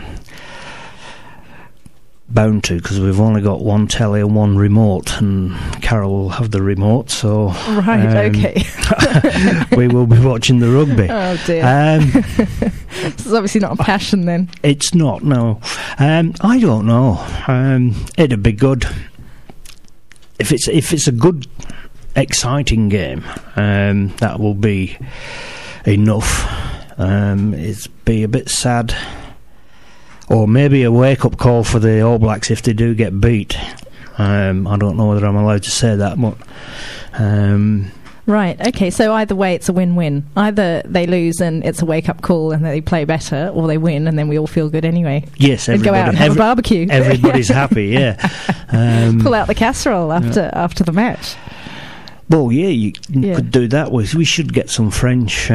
bound to, because we've only got one telly and one remote, and Carol will have the remote, so okay. We will be watching the rugby. Oh dear. This is obviously not a passion then. It's not, no. I don't know. It'd be good if it's a good, exciting game. That will be enough. It'd be a bit sad, or maybe a wake-up call for the All Blacks if they do get beat. I don't know whether I'm allowed to say that, but right, okay, so either way it's a win-win. Either they lose and it's a wake-up call and they play better, or they win and then we all feel good anyway. Yes, and go out and have a barbecue. Everybody's happy, yeah. Pull out the casserole after the match. Well, yeah, you could do that. We should get some French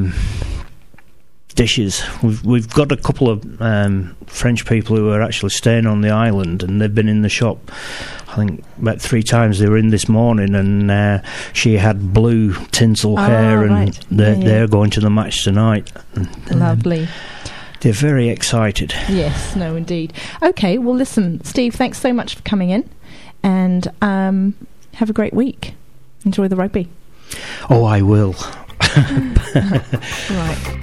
dishes. We've got a couple of French people who are actually staying on the island, and they've been in the shop, I think, about 3 times. They were in this morning, and she had blue tinsel hair, and right. they're going to the match tonight. Lovely. They're very excited. Yes, no, indeed. Okay, well, listen, Steve, thanks so much for coming in, and have a great week. Enjoy the rugby. Oh, I will. Right.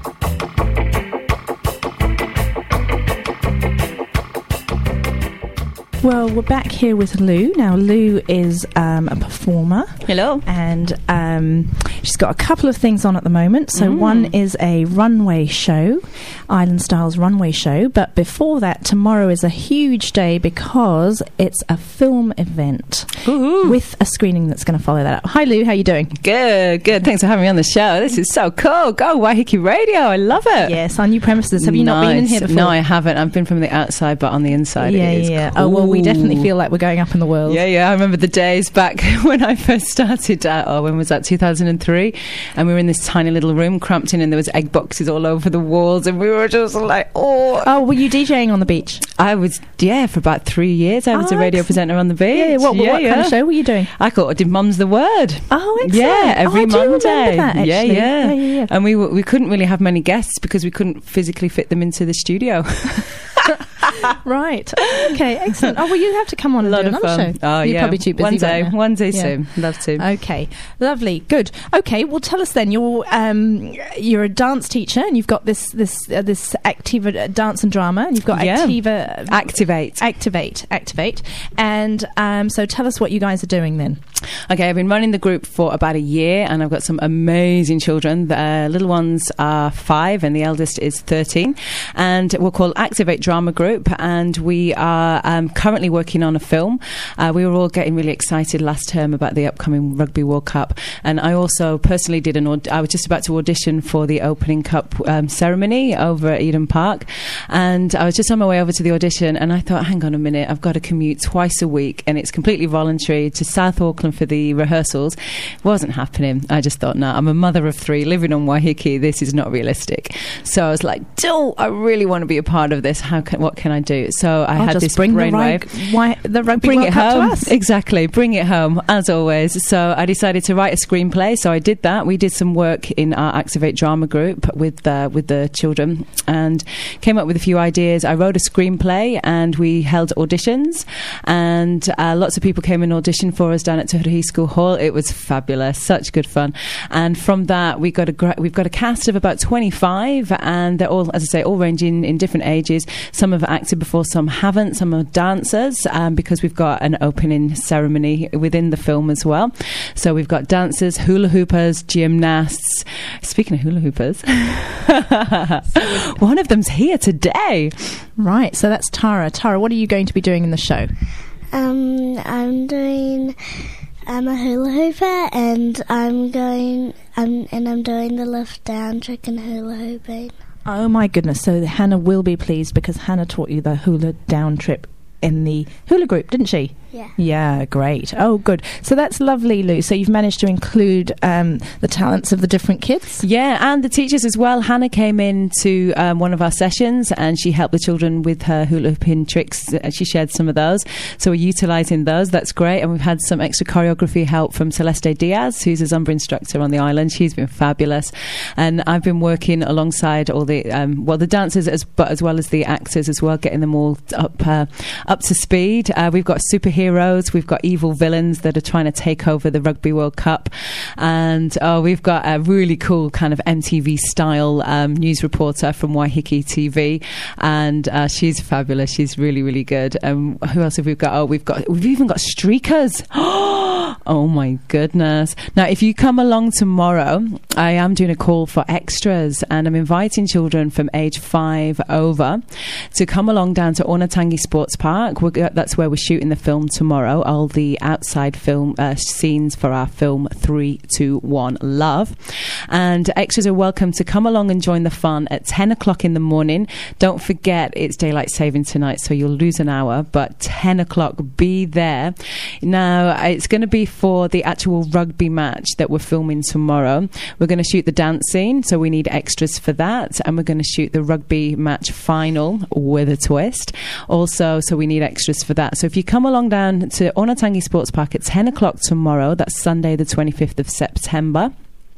Well, we're back here with Lou. Now, Lou is a performer. Hello. And she's got a couple of things on at the moment. So one is a runway show, Island Styles runway show. But before that, tomorrow is a huge day because it's a film event with a screening that's going to follow that up. Hi, Lou. How are you doing? Good. Thanks for having me on the show. This is so cool. Go Waiheke Radio. I love it. Yes, our new premises. Have you not been in here before? No, I haven't. I've been from the outside, but on the inside it is cool. Oh, well, we definitely feel like we're going up in the world. Yeah. I remember the days back when I first started. When was that? 2003. And we were in this tiny little room, cramped in, and there was egg boxes all over the walls, and we were just like, Oh, were you DJing on the beach? I was, for about 3 years. I was a radio presenter on the beach. Yeah. What kind of show were you doing? I did Mum's the Word. Oh, excellent. Yeah, every Monday. I do remember that, actually. Yeah. And we couldn't really have many guests because we couldn't physically fit them into the studio. Right. Okay, excellent. Oh, well, you have to come on and do another show. Oh, You're probably too busy. One day soon. Love to. Okay, lovely, good. Okay, well, tell us then. You're a dance teacher, and you've got this Activa dance and drama, and you've got Activa Activate, and so tell us what you guys are doing then. Okay, I've been running the group for about a year, and I've got some amazing children. The little ones are 5 and the eldest is 13, and we're called Activate Drama Group, and we are currently working on a film. We were all getting really excited last term about the upcoming Rugby World Cup, and I also personally did I was just about to audition for the opening cup ceremony over at Eden Park, and I was just on my way over to the audition, and I thought, hang on a minute, I've got to commute twice a week, and it's completely voluntary, to South Auckland for the rehearsals. It wasn't happening. I just thought, no, I'm a mother of 3 living on Waiheke. This is not realistic. So I was like, I really want to be a part of this. What can I do? So I had this brainwave. The Rugby Bring World it Cup home. to us. Exactly. Bring it home, as always. So I decided to write a screenplay. So I did that. We did some work in our Activate Drama Group with the children and came up with a few ideas. I wrote a screenplay and we held auditions, and lots of people came and auditioned for us down at Te Hurihi School Hall. It was fabulous, such good fun. And from that, we've got a cast of about 25, and they're all, as I say, all ranging in different ages. Some have acted before, some haven't. Some are dancers, because we've got an opening ceremony within the film as well. So we've got dancers, hula hoopers, gymnasts. Speaking of hula hoopers, one of them's here today. Right, so that's Tara. Tara, what are you going to be doing in the show? I'm a hula hooper, and I'm doing the lift down trick and hula hooping. Oh my goodness, so Hannah will be pleased because Hannah taught you the hula down trip in the hula group, didn't she? Yeah. Yeah, great. Oh, good. So that's lovely, Lou. So you've managed to include the talents of the different kids? Yeah, and the teachers as well. Hannah came in to one of our sessions and she helped the children with her hula hooping tricks. She shared some of those. So we're utilising those. That's great. And we've had some extra choreography help from Celeste Diaz, who's a Zumba instructor on the island. She's been fabulous. And I've been working alongside all the, the dancers, but as well as the actors as well, getting them all up to speed. We've got superheroes. We've got evil villains that are trying to take over the Rugby World Cup. And we've got a really cool kind of MTV style news reporter from Waiheke TV. And she's fabulous. She's really, really good. Who else have we got? We've even got streakers. Oh my goodness. Now, if you come along tomorrow, I am doing a call for extras, and I'm inviting children from age 5 over to come along down to Onatangi Sports Park. That's where we're shooting the film tomorrow, all the outside film scenes for our film 3, 2, 1 Love. And extras are welcome to come along and join the fun at 10 o'clock in the morning. Don't forget, it's daylight saving tonight, so you'll lose an hour, but 10 o'clock, be there. Now, it's going to be for the actual rugby match that we're filming tomorrow. We're going to shoot the dance scene, so we need extras for that, and we're going to shoot the rugby match final with a twist also, so we need extras for that. So if you come along down to Onatangi Sports Park at 10 o'clock tomorrow, that's Sunday the 25th of September.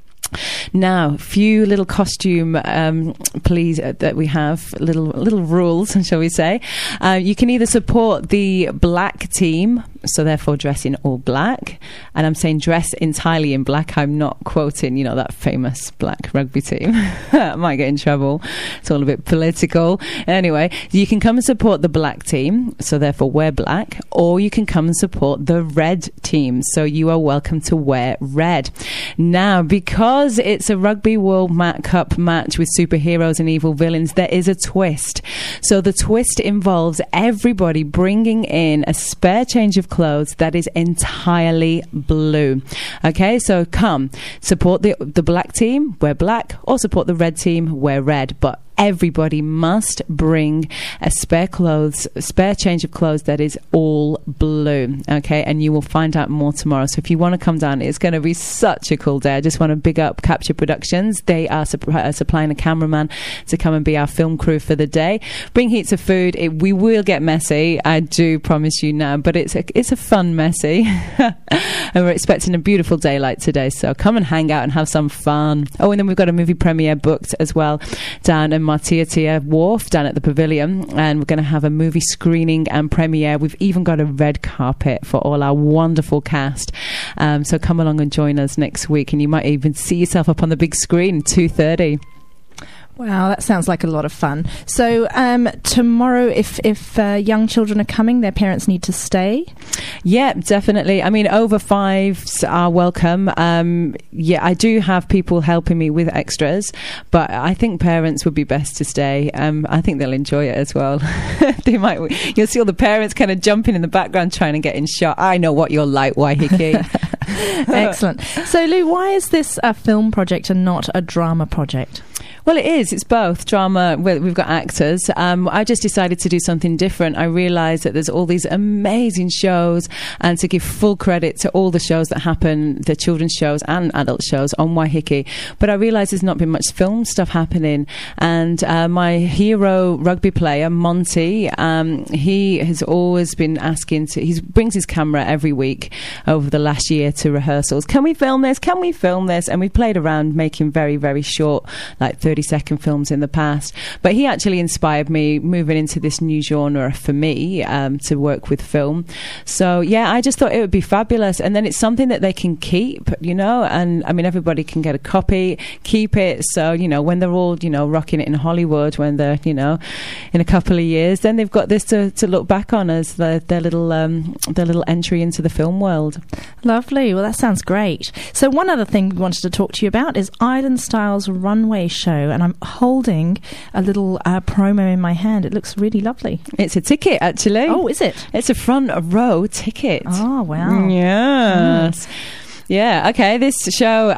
Now, few little costume, please, that we have, little rules, shall we say. You can either support the black team, so therefore dress in all black. And I'm saying dress entirely in black. I'm not quoting, that famous black rugby team. I might get in trouble. It's all a bit political. Anyway, you can come and support the black team, so therefore wear black, or you can come and support the red team, so you are welcome to wear red. Now, because it's a Rugby World Cup match with superheroes and evil villains, there is a twist. So the twist involves everybody bringing in a spare change of clothes that is entirely blue. Okay, so come support the black team, wear black, or support the red team, wear red. But everybody must bring a spare change of clothes that is all blue. Okay, and you will find out more tomorrow. So if you want to come down, it's going to be such a cool day. I just want to big up Capture Productions. They are supplying a cameraman to come and be our film crew for the day. Bring heaps of food. We will get messy, I do promise you now, but it's a fun messy. And we're expecting a beautiful daylight today, so come and hang out and have some fun. Oh, and then we've got a movie premiere booked as well down in Matiatia Wharf down at the Pavilion, and we're going to have a movie screening and premiere. We've even got a red carpet for all our wonderful cast, so come along and join us next week, and you might even see yourself up on the big screen 2:30. Wow, that sounds like a lot of fun. So tomorrow, if young children are coming, their parents need to stay? Yeah, definitely. I mean, over 5s are welcome. I do have people helping me with extras, but I think parents would be best to stay. I think they'll enjoy it as well. You'll see all the parents kind of jumping in the background trying to get in shot. I know what you're like, Waiheke. Excellent. So, Lou, why is this a film project and not a drama project? Well, it is. It's both drama. We've got actors. I just decided to do something different. I realised that there's all these amazing shows, and to give full credit to all the shows that happen, the children's shows and adult shows on Waiheke. But I realised there's not been much film stuff happening. And my hero rugby player, Monty, he has always been asking to. He brings his camera every week over the last year to rehearsals. Can we film this? Can we film this? And we played around making very, very short, like 30-second films in the past. But he actually inspired me moving into this new genre for me to work with film. So, yeah, I just thought it would be fabulous. And then it's something that they can keep, and I mean, everybody can get a copy, keep it. So, when they're all, rocking it in Hollywood, when they're, in a couple of years, then they've got this to look back on as their little entry into the film world. Lovely. Well, that sounds great. So one other thing we wanted to talk to you about is Island Style's runway show, and I'm holding a little promo in my hand. It looks really lovely. It's a ticket, actually. Oh, is it? It's a front row ticket. Oh, wow. Yes. Yeah, okay, this show,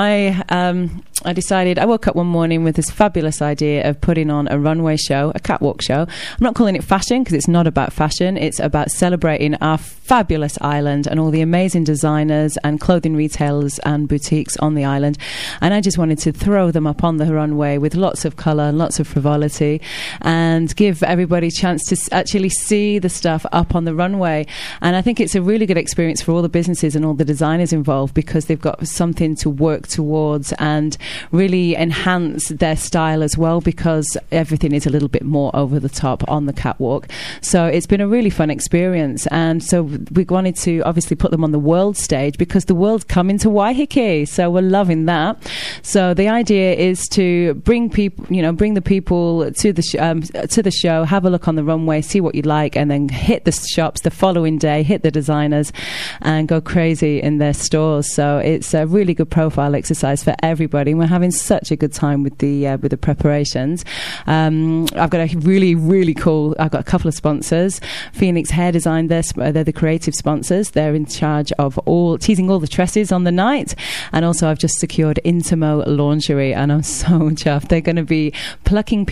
I decided, I woke up one morning with this fabulous idea of putting on a runway show, a catwalk show. I'm not calling it fashion because it's not about fashion. It's about celebrating our fabulous island and all the amazing designers and clothing retailers and boutiques on the island. And I just wanted to throw them up on the runway with lots of colour and lots of frivolity and give everybody a chance to actually see the stuff up on the runway. And I think it's a really good experience for all the businesses and all the designers involved because they've got something to work towards and really enhance their style as well, because everything is a little bit more over the top on the catwalk. So it's been a really fun experience, and so we wanted to obviously put them on the world stage because the world's coming to Waiheke, so we're loving that. So the idea is to bring people, bring the people to the show, have a look on the runway, see what you like, and then hit the shops the following day, hit the designers, and go crazy in their stores. So it's a really good profile exercise for everybody. We're having such a good time with the preparations. I've got a really, really cool. I've got a couple of sponsors. Phoenix Hair Design. They're the creative sponsors. They're in charge of teasing all the tresses on the night. And also, I've just secured Intimo Lingerie, and I'm so chuffed. They're going to be plucking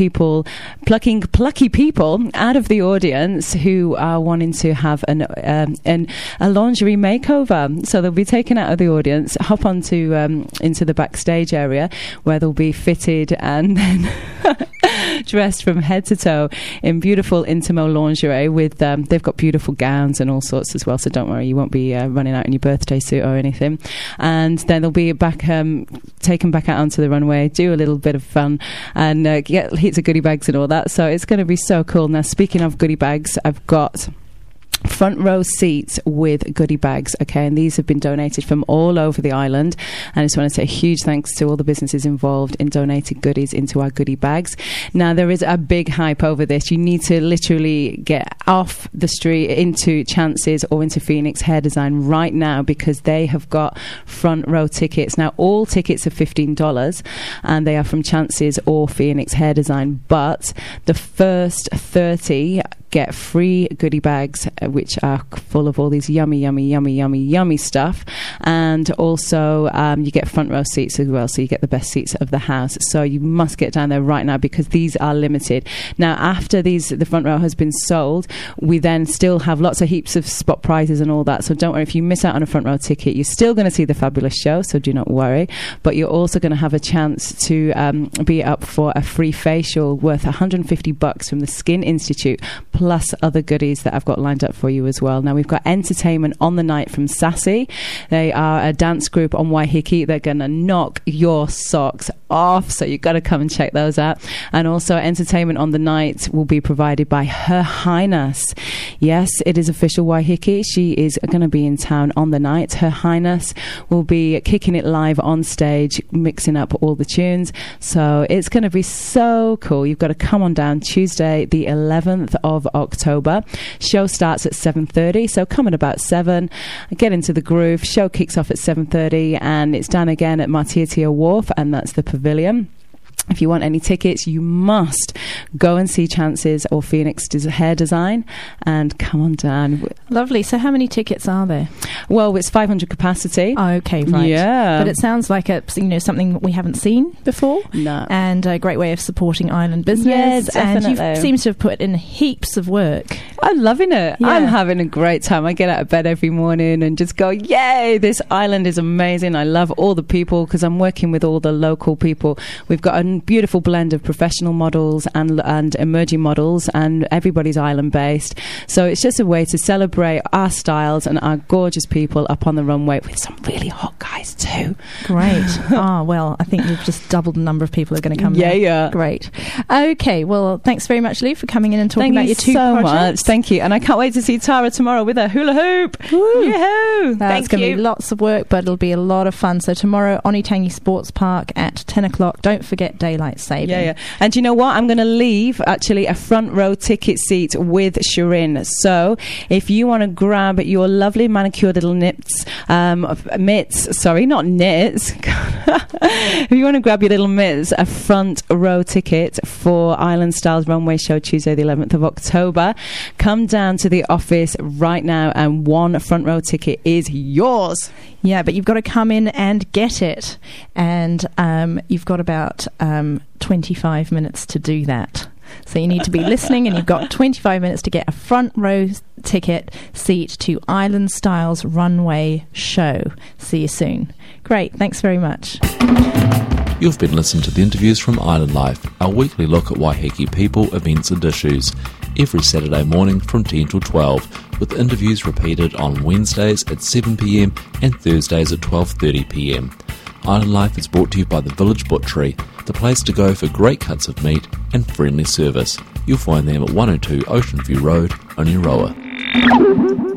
plucky people out of the audience who are wanting to have a lingerie makeover. So they'll be taken out of the audience, hop onto into the backstage area where they'll be fitted and then dressed from head to toe in beautiful Intimo lingerie with they've got beautiful gowns and all sorts as well, so don't worry, you won't be running out in your birthday suit or anything. And then they'll be back taken back out onto the runway, do a little bit of fun and get heaps of goodie bags and all that. So it's going to be so cool. Now, speaking of goodie bags, I've got front row seats with goodie bags, okay, and these have been donated from all over the island, and I just want to say a huge thanks to all the businesses involved in donating goodies into our goodie bags. Now, there is a big hype over this. You need to literally get off the street into Chances or into Phoenix Hair Design right now because they have got front row tickets. Now, all tickets are $15 and they are from Chances or Phoenix Hair Design, but the first 30 get free goodie bags which are full of all these yummy stuff, and also you get front row seats as well, so you get the best seats of the house. So you must get down there right now because these are limited. Now, after the front row has been sold, we then still have lots of heaps of spot prizes and all that, so don't worry if you miss out on a front row ticket. You're still going to see the fabulous show, so do not worry, but you're also going to have a chance to be up for a free facial worth $150 from the Skin Institute, plus other goodies that I've got lined up for you as well. Now, we've got entertainment on the night from Sassy. They are a dance group on Waiheke. They're going to knock your socks off, so you've got to come and check those out. And also, entertainment on the night will be provided by Her Highness. Yes, it is official Waiheke. She is going to be in town on the night. Her Highness will be kicking it live on stage, mixing up all the tunes. So it's going to be so cool. You've got to come on down Tuesday, the 11th of October. Show starts at 7:30, so come at about 7. Get into the groove. Show kicks off at 7:30, and it's done again at Matiatia Wharf, and that's the Pavilion. If you want any tickets, you must go and see Chances or Phoenix Hair Design and come on down. Lovely. So how many tickets are there? Well, it's 500 capacity. Oh, okay, right. Yeah. But it sounds like something we haven't seen before. No. And a great way of supporting island business. Yeah, definitely. And you seem to have put in heaps of work. I'm loving it. Yeah. I'm having a great time. I get out of bed every morning and just go, yay, this island is amazing. I love all the people because I'm working with all the local people. We've got a beautiful blend of professional models and emerging models, and everybody's island based. So it's just a way to celebrate our styles and our gorgeous people up on the runway with some really hot guys too. Great. Well, I think you've just doubled the number of people who are going to come there. Yeah. Great. Okay, well, thanks very much, Lou, for coming in and talking about your two projects. Thank you so much. Thank you. And I can't wait to see Tara tomorrow with her hula hoop. Yoo-hoo! That's going to be lots of work, but it'll be a lot of fun. So tomorrow, Onitangi Sports Park at 10 o'clock. Don't forget daylight saving. Yeah. And you know what? I'm going to leave actually a front row ticket seat with Shirin. So if you want to grab your lovely manicured little mitts, sorry, not knits. If you want to grab your little mitts, a front row ticket for Island Styles Runway Show Tuesday the 11th of October, come down to the office right now and one front row ticket is yours. Yeah, but you've got to come in and get it. And you've got about 25 minutes to do that. So you need to be listening, and you've got 25 minutes to get a front row ticket seat to Island Styles Runway Show. See you soon. Great, thanks very much. You've been listening to the interviews from Island Life, our weekly look at Waiheke people, events and issues, every Saturday morning from 10 till 12, with interviews repeated on Wednesdays at 7 p.m. and Thursdays at 12:30 p.m. Island Life is brought to you by the Village Butchery, the place to go for great cuts of meat and friendly service. You'll find them at 102 Ocean View Road, Oneroa.